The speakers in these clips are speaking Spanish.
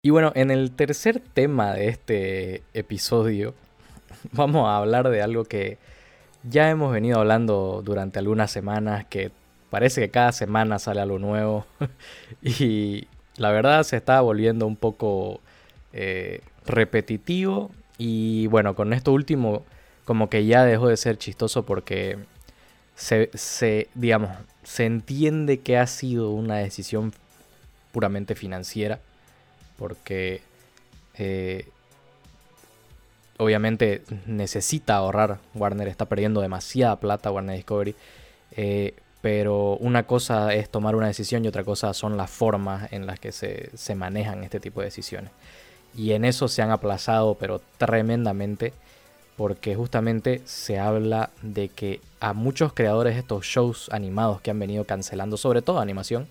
Y bueno, en el tercer tema de este episodio vamos a hablar de algo que ya hemos venido hablando durante algunas semanas, que parece que cada semana sale algo nuevo y la verdad se está volviendo un poco repetitivo y bueno, con esto último como que ya dejó de ser chistoso porque digamos, se entiende que ha sido una decisión puramente financiera porque eh, obviamente necesita ahorrar. Warner está perdiendo demasiada plata, Warner Discovery. Pero una cosa es tomar una decisión y otra cosa son las formas en las que se manejan este tipo de decisiones. Y en eso se han aplazado, pero tremendamente, porque justamente se habla de que a muchos creadores de estos shows animados que han venido cancelando, sobre todo animación,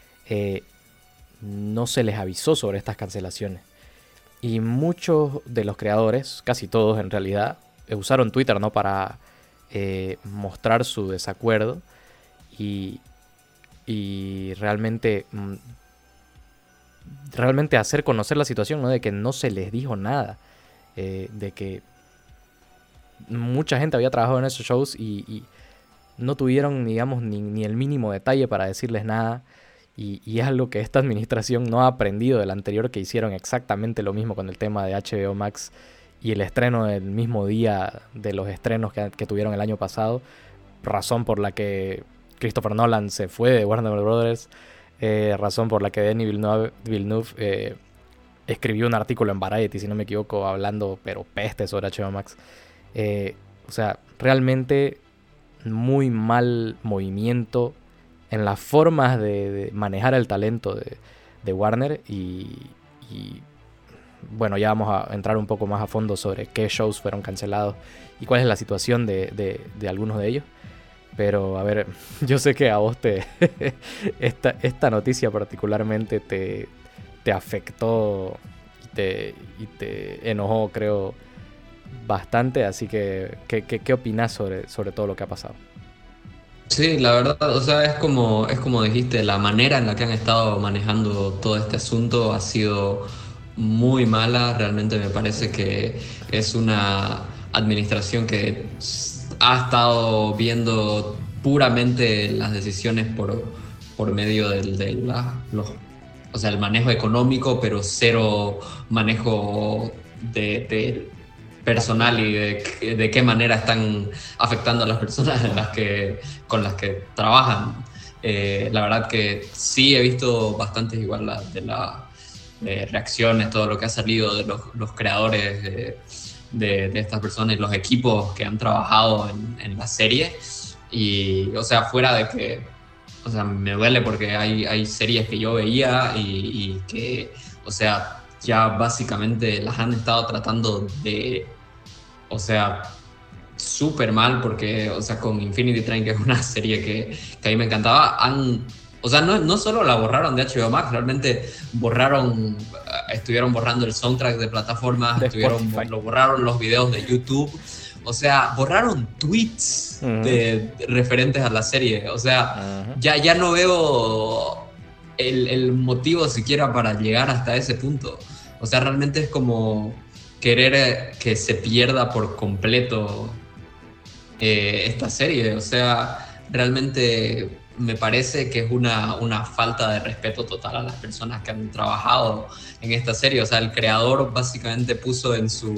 no se les avisó sobre estas cancelaciones. Y muchos de los creadores, casi todos en realidad, usaron Twitter, ¿no?, para mostrar su desacuerdo y, y realmente hacer conocer la situación, ¿no?, de que no se les dijo nada, de que mucha gente había trabajado en esos shows y no tuvieron, digamos, ni el mínimo detalle para decirles nada. Y es algo que esta administración no ha aprendido del anterior, que hicieron exactamente lo mismo con el tema de HBO Max y el estreno del mismo día de los estrenos que tuvieron el año pasado. Razón por la que Christopher Nolan se fue de Warner Brothers. Razón por la que Denis Villeneuve escribió un artículo en Variety, si no me equivoco, hablando pero peste sobre HBO Max. O sea, realmente muy mal movimiento en las formas de manejar el talento de Warner y bueno, ya vamos a entrar un poco más a fondo sobre qué shows fueron cancelados y cuál es la situación de algunos de ellos. Pero a ver, yo sé que a vos esta noticia particularmente te afectó y te enojó, creo, bastante. Así que, ¿qué opinás sobre todo lo que ha pasado? Sí, la verdad, o sea, es como dijiste, la manera en la que han estado manejando todo este asunto ha sido muy mala. Realmente me parece que es una administración que ha estado viendo puramente las decisiones por medio o sea, el manejo económico, pero cero manejo de personal y de qué manera están afectando a las personas con las que trabajan. La verdad que sí he visto bastantes igual de reacciones, todo lo que ha salido de los creadores de estas personas y los equipos que han trabajado en la serie. Y, o sea, fuera de que, o sea, me duele porque hay series que yo veía y que, o sea, ya básicamente las han estado tratando o sea, súper mal porque, o sea, con Infinity Train, que es una serie que a mí me encantaba, o sea, no solo la borraron de HBO Max, realmente estuvieron borrando el soundtrack de plataformas, De Spotify. lo borraron los videos de YouTube, o sea, borraron tweets Uh-huh. referentes a la serie, o sea, Uh-huh. ya no veo el motivo siquiera para llegar hasta ese punto. O sea, realmente es como querer que se pierda por completo esta serie. O sea, realmente me parece que es una falta de respeto total a las personas que han trabajado en esta serie. O sea, el creador básicamente puso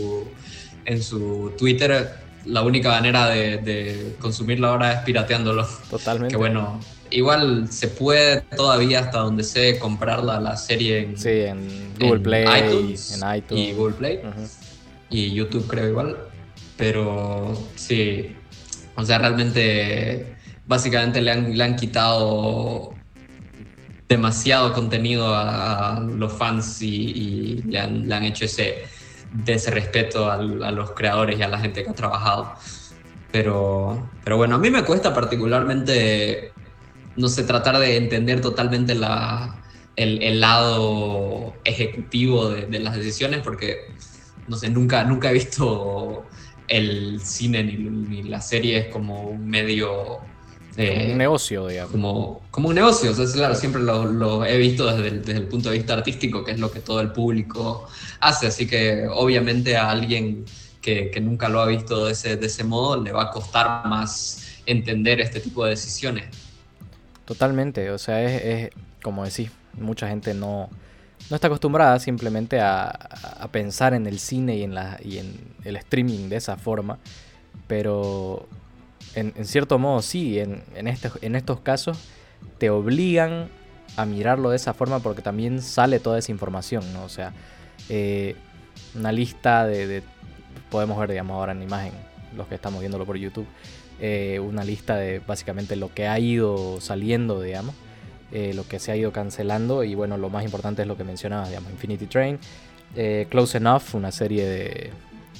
en su Twitter: la única manera de consumirlo ahora es pirateándolo. Que Totalmente. bueno, igual se puede todavía, hasta donde sé, comprar la serie Sí, en Google en Play, iTunes en y Google iTunes. Play Uh-huh. y YouTube, creo, igual. Pero sí, o sea, realmente básicamente le han quitado demasiado contenido a los fans y le han hecho ese desrespeto a los creadores y a la gente que ha trabajado. Pero bueno, a mí me cuesta particularmente, no sé, tratar de entender totalmente el lado ejecutivo de las decisiones, porque, no sé, nunca he visto el cine ni las series como un medio Como un negocio, digamos. como un negocio. O sea, claro, siempre lo he visto desde el punto de vista artístico, que es lo que todo el público hace. Así que obviamente a alguien que nunca lo ha visto de ese modo le va a costar más entender este tipo de decisiones. Totalmente, o sea, es como decís, mucha gente no está acostumbrada simplemente a pensar en el cine y en el streaming de esa forma, pero en cierto modo sí, en estos casos te obligan a mirarlo de esa forma porque también sale toda esa información, ¿no? O sea, eh, una lista podemos ver, digamos, ahora en imagen, los que estamos viéndolo por YouTube, una lista de básicamente lo que ha ido saliendo, digamos, lo que se ha ido cancelando, y bueno, lo más importante es lo que mencionabas, digamos, Infinity Train, Close Enough, una serie de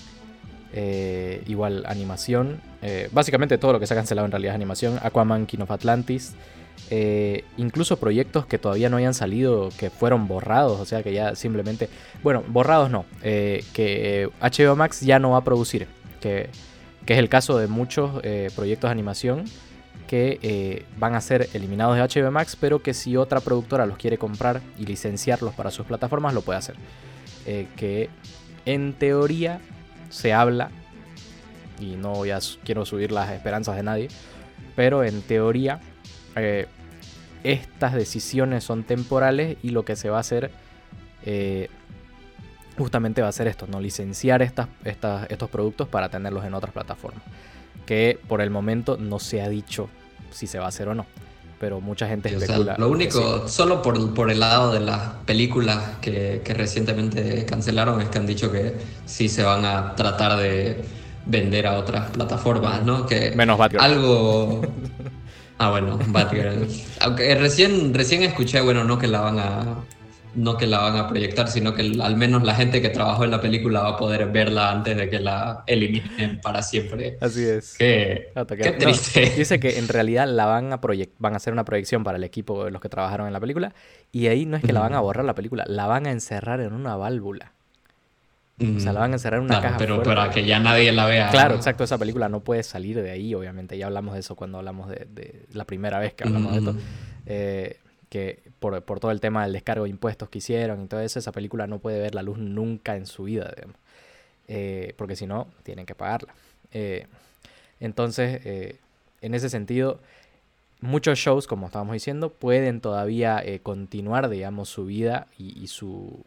igual animación, básicamente todo lo que se ha cancelado en realidad es animación, Aquaman, King of Atlantis, incluso proyectos que todavía no hayan salido, que fueron borrados, o sea que ya simplemente, bueno, borrados no, que HBO Max ya no va a producir, que es el caso de muchos proyectos de animación que van a ser eliminados de HBO Max, pero que si otra productora los quiere comprar y licenciarlos para sus plataformas, lo puede hacer. Que en teoría se habla, y no ya quiero subir las esperanzas de nadie, pero en teoría estas decisiones son temporales y lo que se va a hacer justamente va a ser esto, no licenciar estos productos para tenerlos en otras plataformas, que por el momento no se ha dicho si se va a hacer o no, pero mucha gente especula. O sea, lo único, sí, solo por el lado de las películas que recientemente cancelaron, es que han dicho que sí se van a tratar de vender a otras plataformas, ¿no? Que menos Batgirl. Algo... Ah, bueno, Batgirl. Aunque recién escuché, bueno, no que la van a proyectar, sino que al menos la gente que trabajó en la película va a poder verla antes de que la eliminen para siempre. Así es. Qué triste. No, dice que en realidad la van a hacer una proyección para el equipo de los que trabajaron en la película, y ahí no es que la van a borrar la película, la van a encerrar en una válvula. O sea, la van a encerrar en una caja pero fuerte. para que ya nadie la vea. Claro, exacto, esa película no puede salir de ahí, obviamente. Ya hablamos de eso cuando hablamos de la primera vez que hablamos de esto. Que por todo el tema del descargo de impuestos que hicieron y todo eso, esa película no puede ver la luz nunca en su vida, digamos. Porque si no, tienen que pagarla. Entonces, en ese sentido, muchos shows, como estábamos diciendo, pueden todavía continuar, digamos, su vida y su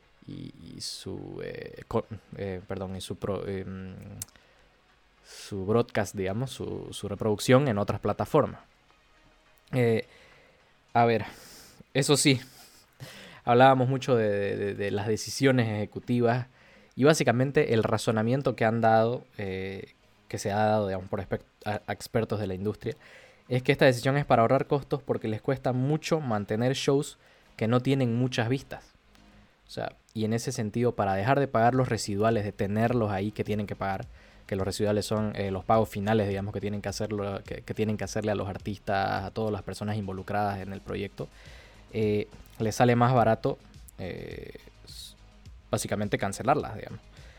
broadcast, digamos, su reproducción en otras plataformas. A ver, eso sí, hablábamos mucho de las decisiones ejecutivas y básicamente el razonamiento que han dado, que se ha dado, digamos, por expertos de la industria, es que esta decisión es para ahorrar costos porque les cuesta mucho mantener shows que no tienen muchas vistas. O sea, y en ese sentido, para dejar de pagar los residuales, de tenerlos ahí que tienen que pagar, que los residuales son los pagos finales, digamos, que tienen que hacerle a los artistas, a todas las personas involucradas en el proyecto, les sale más barato básicamente cancelarlas, digamos.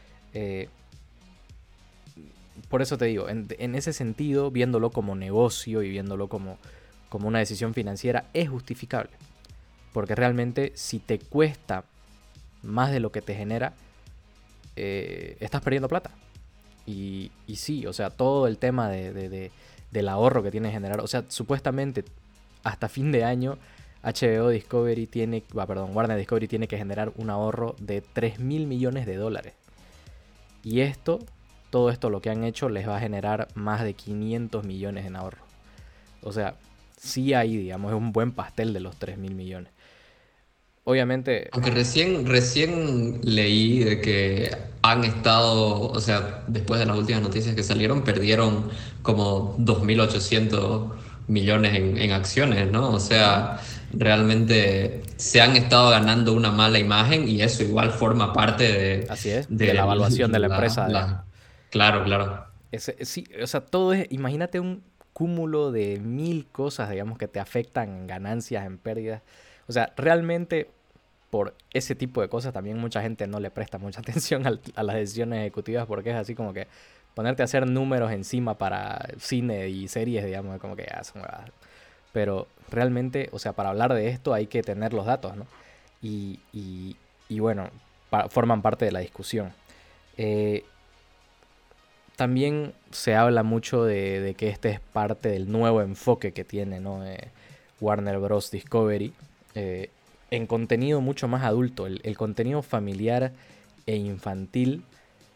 Por eso te digo, en ese sentido, viéndolo como negocio y viéndolo como una decisión financiera, es justificable. Porque realmente si te cuesta más de lo que te genera, estás perdiendo plata. Y sí, o sea, todo el tema del ahorro que tiene que generar, o sea, supuestamente hasta fin de año Warner Discovery tiene que generar un ahorro de $3.000 millones. Y todo esto lo que han hecho les va a generar más de 500 millones en ahorro. O sea, sí hay, digamos, es un buen pastel de los 3.000 millones. Obviamente. Aunque recién leí de que han estado, o sea, después de las últimas noticias que salieron, perdieron como 2.800 millones en acciones, ¿no? O sea, realmente se han estado ganando una mala imagen y eso igual forma parte Así es, de la evaluación de la empresa. Claro, claro. Sí, o sea, todo es, imagínate un cúmulo de 1.000 cosas, digamos, que te afectan en ganancias, en pérdidas. O sea, realmente por ese tipo de cosas también mucha gente no le presta mucha atención a las decisiones ejecutivas porque es así como que, ponerte a hacer números encima para cine y series, digamos, como que ya son huevadas. Pero realmente, o sea, para hablar de esto hay que tener los datos, ¿no? Y bueno, forman parte de la discusión. Eh, También se habla mucho de que este es parte del nuevo enfoque que tiene, ¿no? Warner Bros. Discovery, en contenido mucho más adulto. El contenido familiar e infantil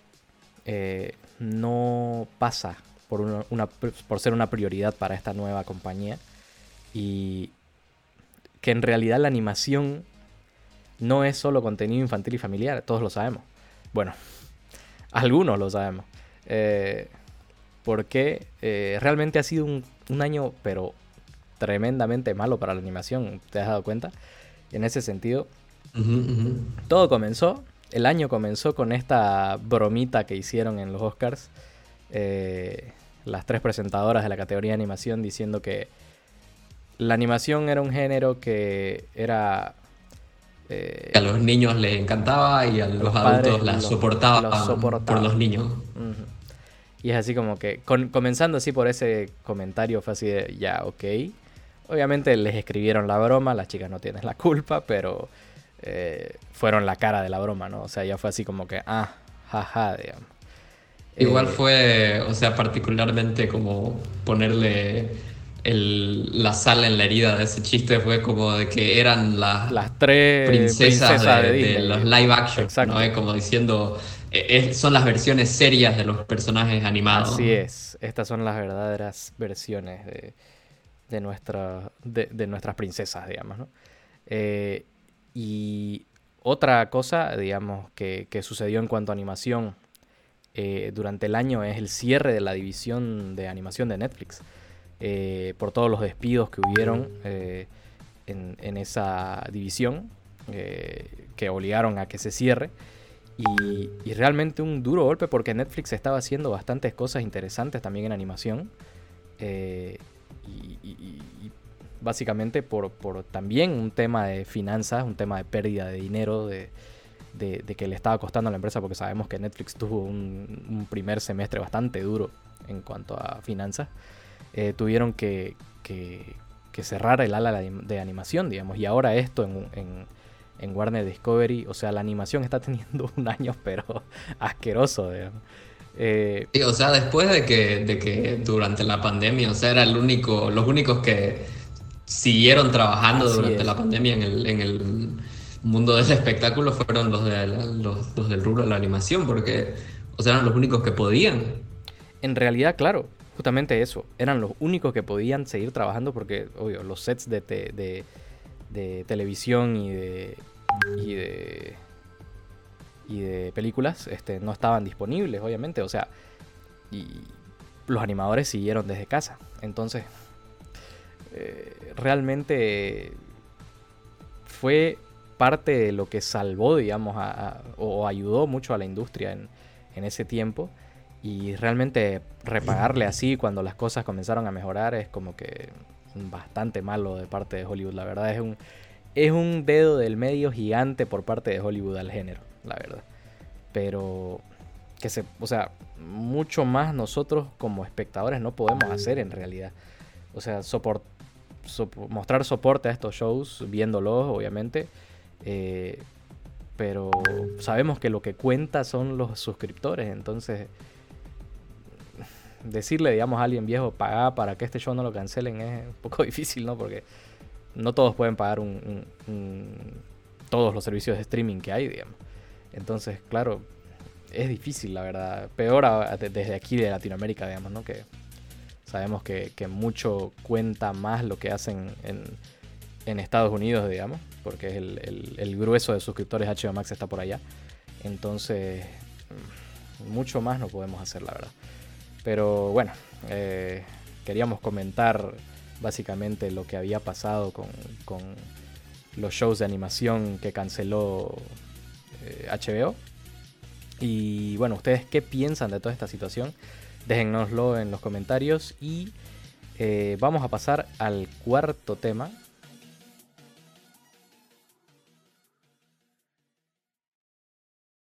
no pasa por ser una prioridad para esta nueva compañía. Y que en realidad la animación no es solo contenido infantil y familiar, todos lo sabemos. Bueno, algunos lo sabemos. Porque realmente ha sido un año, pero tremendamente malo para la animación, ¿te has dado cuenta? En ese sentido, todo comenzó, el año comenzó con esta bromita que hicieron en los Oscars, las 3 presentadoras de la categoría de animación diciendo que la animación era un género que era... A los niños les encantaba y a los adultos la soportaban por los niños. Uh-huh. Y es así como que, comenzando así por ese comentario, fue así de, ya, ok. Obviamente les escribieron la broma, las chicas no tienen la culpa, pero fueron la cara de la broma, ¿no? O sea, ya fue así como que, jaja, digamos. Igual fue, o sea, particularmente como ponerle la sal en la herida de ese chiste fue como de que eran las 3 princesas de Disney, de los live action, exacto. ¿no? Como diciendo, son las versiones serias de los personajes animados. Así es, estas son las verdaderas versiones de nuestras princesas, digamos, ¿no? Y otra cosa, digamos, que sucedió en cuanto a animación durante el año es el cierre de la división de animación de Netflix. Por todos los despidos que hubieron en esa división que obligaron a que se cierre. Y realmente un duro golpe porque Netflix estaba haciendo bastantes cosas interesantes también en animación. Y básicamente por también un tema de finanzas, un tema de pérdida de dinero, de que le estaba costando a la empresa, porque sabemos que Netflix tuvo un primer semestre bastante duro en cuanto a finanzas. Tuvieron que cerrar el ala de animación, digamos, y ahora esto en Warner Discovery, o sea, la animación está teniendo un año pero asqueroso, digamos. Sí, o sea, después de que durante la pandemia, o sea, los únicos que siguieron trabajando durante la pandemia en el mundo del espectáculo fueron los del rubro de la animación, porque, o sea, eran los únicos que podían. En realidad, claro, justamente eso, eran los únicos que podían seguir trabajando porque, obvio, los sets de televisión y de películas no estaban disponibles, obviamente, o sea, y los animadores siguieron desde casa. Entonces, realmente fue parte de lo que salvó, digamos, o ayudó mucho a la industria en ese tiempo. Y realmente repagarle así cuando las cosas comenzaron a mejorar es como que bastante malo de parte de Hollywood. La verdad es un dedo del medio gigante por parte de Hollywood al género, la verdad. Pero o sea, mucho más nosotros como espectadores no podemos hacer en realidad. O sea, mostrar soporte a estos shows, viéndolos, obviamente. Pero sabemos que lo que cuenta son los suscriptores, entonces decirle, digamos, a alguien viejo, pagar para que este show no lo cancelen es un poco difícil, ¿no? Porque no todos pueden pagar todos los servicios de streaming que hay, digamos. Entonces, claro, es difícil, la verdad. Peor desde aquí de Latinoamérica, digamos, ¿no? Que sabemos que mucho cuenta más lo que hacen en Estados Unidos, digamos, porque es el grueso de suscriptores HBO Max está por allá. Entonces, mucho más no podemos hacer, la verdad. Pero bueno, queríamos comentar básicamente lo que había pasado con los shows de animación que canceló HBO. Y bueno, ¿ustedes qué piensan de toda esta situación? Déjennoslo en los comentarios y vamos a pasar al cuarto tema,